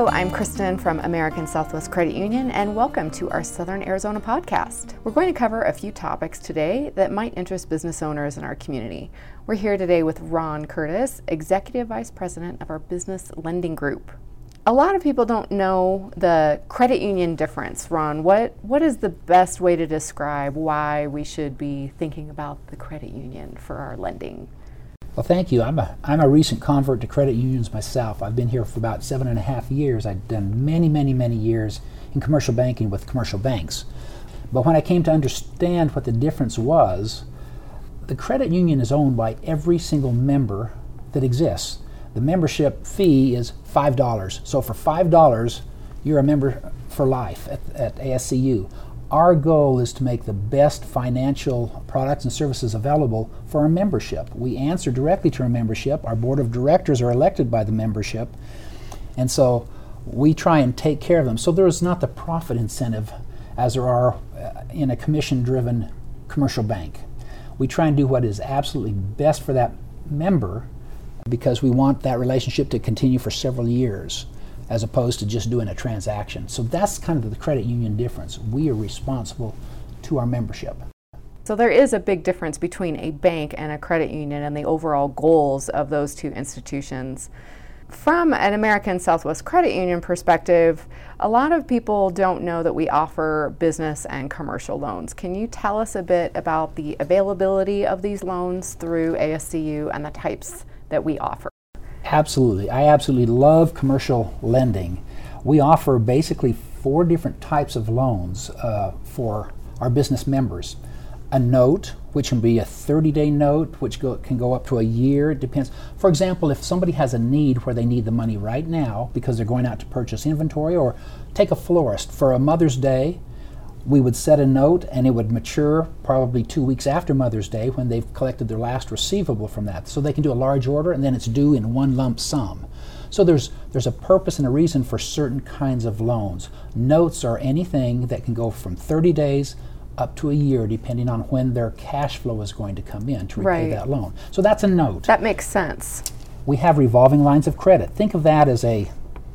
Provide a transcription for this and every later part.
Hello, I'm Kristen from American Southwest Credit Union, and welcome to our Southern Arizona podcast. We're going to cover a few topics today that might interest business owners in our community. We're here today with Ron Curtis, Executive Vice President of our Business Lending Group. A lot of people don't know the credit union difference. Ron, what is the best way to describe why we should be thinking about the credit union for our lending? Well, thank you. I'm a recent convert to credit unions myself. I've been here for about 7.5 years. I've done many years in commercial banking with commercial banks. But when I came to understand what the difference was, the credit union is owned by every single member that exists. The membership fee is $5. So for $5, you're a member for life at ASCU. Our goal is to make the best financial products and services available for our membership. We answer directly to our membership. Our board of directors are elected by the membership. And so we try and take care of them. So there is not the profit incentive as there are in a commission-driven commercial bank. We try and do what is absolutely best for that member because we want that relationship to continue for several years, as opposed to just doing a transaction. So that's kind of the credit union difference. We are responsible to our membership. So there is a big difference between a bank and a credit union and the overall goals of those two institutions. From an American Southwest Credit Union perspective, a lot of people don't know that we offer business and commercial loans. Can you tell us a bit about the availability of these loans through ASCU and the types that we offer? Absolutely. I absolutely love commercial lending. We offer basically 4 different types of loans for our business members. A note, which can be a 30-day note, which can go up to a year. It depends. For example, if somebody has a need where they need the money right now because they're going out to purchase inventory, or take a florist for a Mother's Day, we would set a note and it would mature probably 2 weeks after Mother's Day when they've collected their last receivable from that. So they can do a large order and then it's due in one lump sum. So there's a purpose and a reason for certain kinds of loans. Notes are anything that can go from 30 days up to a year depending on when their cash flow is going to come in to repay that loan. So that's a note. That makes sense. We have revolving lines of credit. Think of that as a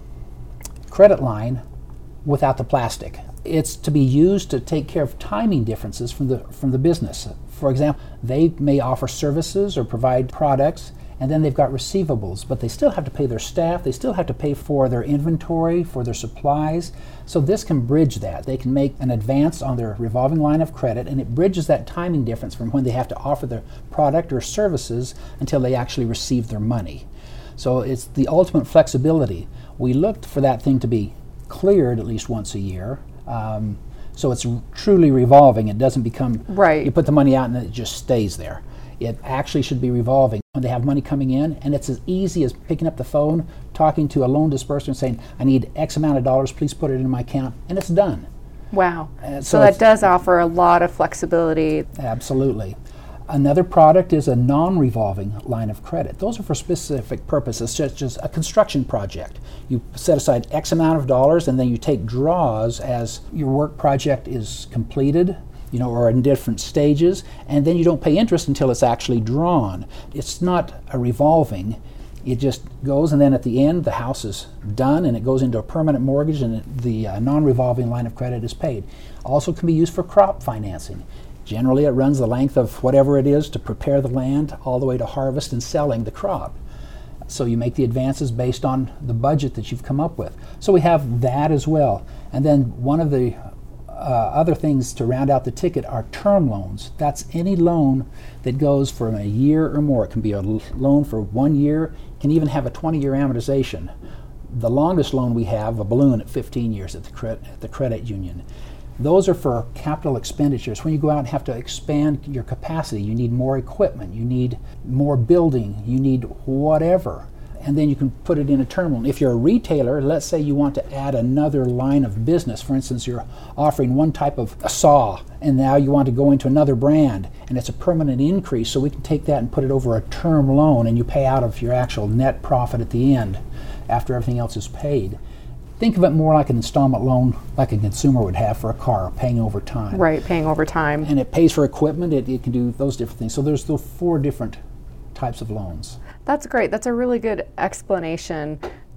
credit line without the plastic. It's to be used to take care of timing differences from the business. For example, they may offer services or provide products, and then they've got receivables, but they still have to pay their staff, they still have to pay for their inventory, for their supplies. So this can bridge that. They can make an advance on their revolving line of credit, and it bridges that timing difference from when they have to offer their product or services until they actually receive their money. So it's the ultimate flexibility. We looked for that thing to be cleared at least once a year. So it's truly revolving. It doesn't become, you put the money out and it just stays there. It actually should be revolving when they have money coming in, and it's as easy as picking up the phone, talking to a loan disperser and saying, I need X amount of dollars, please put it in my account, and it's done. Wow. So that does offer a lot of flexibility. Absolutely. Another product is a non-revolving line of credit. Those are for specific purposes, such as a construction project. You set aside X amount of dollars and then you take draws as your work project is completed, or in different stages, and then you don't pay interest until it's actually drawn. It's not a revolving. It just goes, and then at the end the house is done and it goes into a permanent mortgage, and the non-revolving line of credit is paid. Also can be used for crop financing. Generally, it runs the length of whatever it is to prepare the land all the way to harvest and selling the crop. So you make the advances based on the budget that you've come up with. So we have that as well. And then one of the other things to round out the ticket are term loans. That's any loan that goes from a year or more. It can be a loan for 1 year. It can even have a 20-year amortization. The longest loan we have, a balloon at 15 years at the credit union. Those are for capital expenditures. When you go out and have to expand your capacity, you need more equipment, you need more building, you need whatever. And then you can put it in a term loan. If you're a retailer, let's say you want to add another line of business. For instance, you're offering one type of a saw, and now you want to go into another brand, and it's a permanent increase, so we can take that and put it over a term loan, and you pay out of your actual net profit at the end after everything else is paid. Think of it more like an installment loan like a consumer would have for a car, paying over time. Right, paying over time. And it pays for equipment, it can do those different things. So there's those 4 different types of loans. That's great. That's a really good explanation.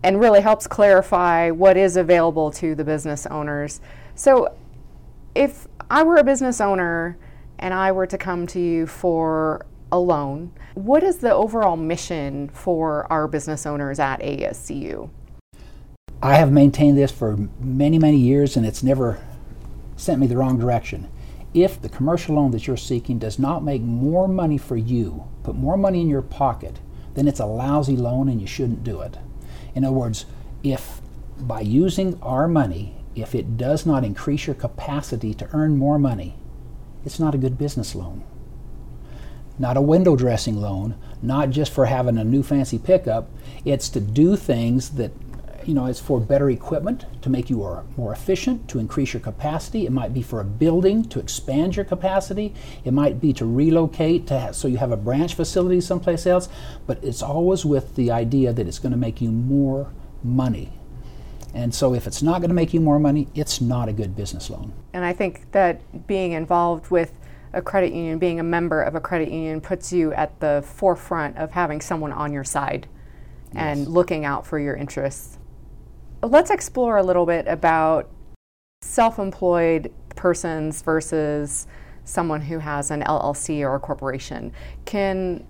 and really helps clarify what is available to the business owners. So if I were a business owner and I were to come to you for a loan, what is the overall mission for our business owners at ASCU? I have maintained this for many, many years, and it's never sent me the wrong direction. If the commercial loan that you're seeking does not make more money for you, put more money in your pocket, then it's a lousy loan and you shouldn't do it. In other words, if by using our money, if it does not increase your capacity to earn more money, it's not a good business loan. Not a window dressing loan, not just for having a new fancy pickup. It's to do things that, it's for better equipment, to make you more efficient, to increase your capacity. It might be for a building, to expand your capacity. It might be to relocate, so you have a branch facility someplace else. But it's always with the idea that it's going to make you more money. And so if it's not going to make you more money, it's not a good business loan. And I think that being involved with a credit union, being a member of a credit union, puts you at the forefront of having someone on your side and looking out for your interests. Let's explore a little bit about self-employed persons versus someone who has an LLC or a corporation. Can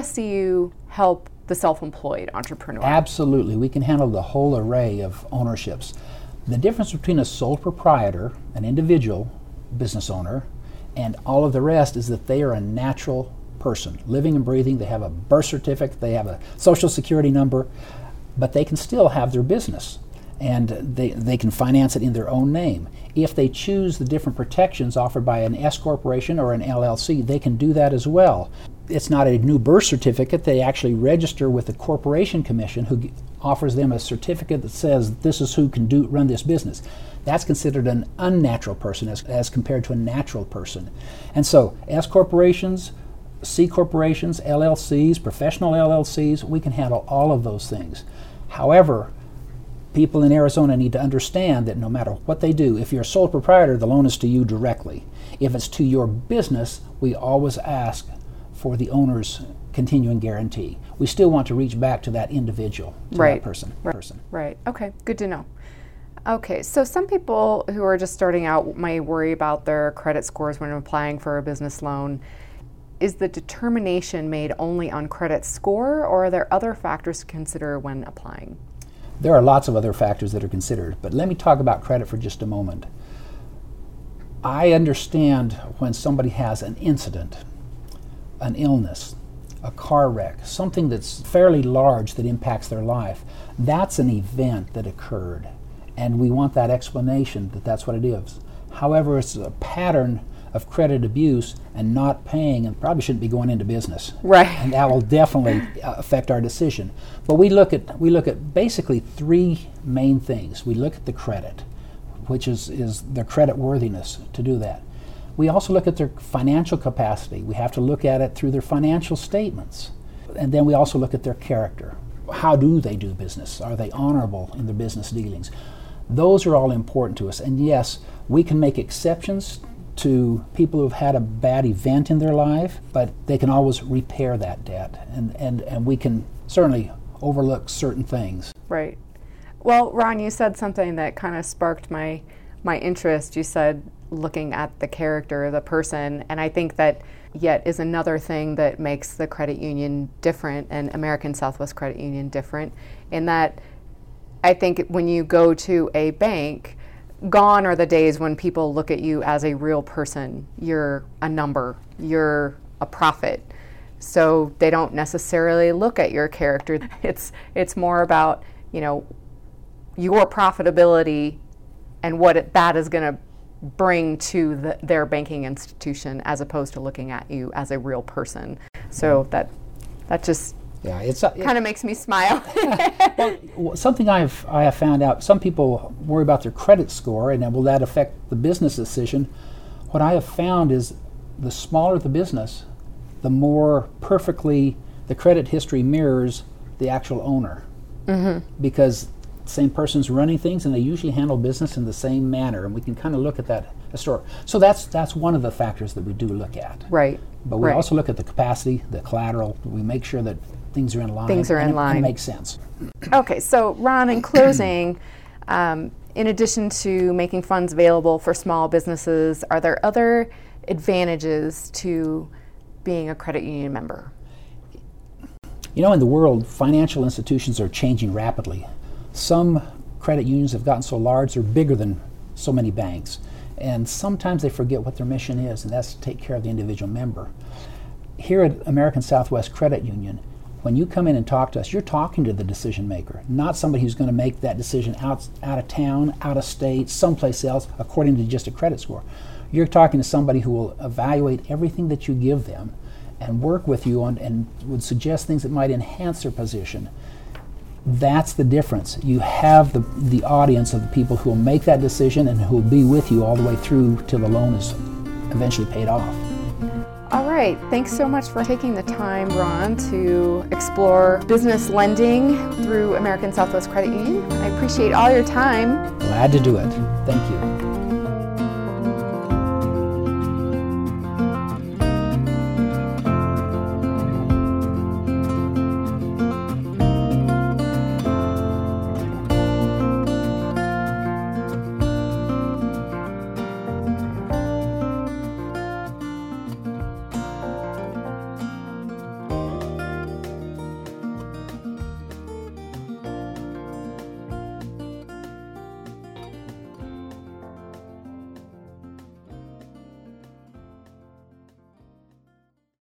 ASCU help the self-employed entrepreneur? Absolutely. We can handle the whole array of ownerships. The difference between a sole proprietor, an individual business owner, and all of the rest is that they are a natural person, living and breathing. They have a birth certificate, they have a social security number, but they can still have their business. And they can finance it in their own name. If they choose the different protections offered by an S corporation or an LLC, they can do that as well. It's not a new birth certificate. They actually register with the Corporation Commission, who offers them a certificate that says this is who can run this business. That's considered an unnatural person as compared to a natural person. And so S corporations, C corporations, LLCs, professional LLCs, we can handle all of those things. However, people in Arizona need to understand that no matter what they do, if you're a sole proprietor, the loan is to you directly. If it's to your business, we always ask for the owner's continuing guarantee. We still want to reach back to that individual, to that person. Right. Okay, good to know. Okay, so some people who are just starting out may worry about their credit scores when applying for a business loan. Is the determination made only on credit score, or are there other factors to consider when applying? There are lots of other factors that are considered, but let me talk about credit for just a moment. I understand when somebody has an incident, an illness, a car wreck, something that's fairly large that impacts their life. That's an event that occurred, and we want that explanation that that's what it is. However, it's a pattern of credit abuse and not paying, and probably shouldn't be going into business. Right. And that will definitely affect our decision. But we look at basically three main things. We look at the credit, which is their credit worthiness to do that. We also look at their financial capacity. We have to look at it through their financial statements. And then we also look at their character. How do they do business? Are they honorable in their business dealings? Those are all important to us. And yes, we can make exceptions to people who've had a bad event in their life, but they can always repair that debt, and we can certainly overlook certain things. Right. Well, Ron, you said something that kind of sparked my interest. You said looking at the character of the person, and I think that yet is another thing that makes the credit union different and American Southwest Credit Union different, in that I think when you go to a bank, gone are the days when people look at you as a real person. You're a number, you're a profit. So they don't necessarily look at your character. It's more about, your profitability and what that is going to bring to their banking institution, as opposed to looking at you as a real person. So that just kind of makes me smile. Well, something I have found out, some people worry about their credit score, and will that affect the business decision? What I have found is the smaller the business, the more perfectly the credit history mirrors the actual owner. Mm-hmm. Because the same person's running things, and they usually handle business in the same manner, and we can kind of look at that historic. So that's one of the factors that we do look at. Right. But we also look at the capacity, the collateral. We make sure that things are in line. And it makes sense. Okay, so Ron, in closing, in addition to making funds available for small businesses, are there other advantages to being a credit union member? You know, in the world, financial institutions are changing rapidly. Some credit unions have gotten so large they're bigger than so many banks. And sometimes they forget what their mission is, and that's to take care of the individual member. Here at American Southwest Credit Union, when you come in and talk to us, you're talking to the decision maker, not somebody who's going to make that decision out of town, out of state, someplace else, according to just a credit score. You're talking to somebody who will evaluate everything that you give them and work with you on and would suggest things that might enhance their position. That's the difference. You have the audience of the people who will make that decision and who will be with you all the way through till the loan is eventually paid off. All right, thanks so much for taking the time, Ron, to explore business lending through American Southwest Credit Union. I appreciate all your time. Glad to do it. Thank you.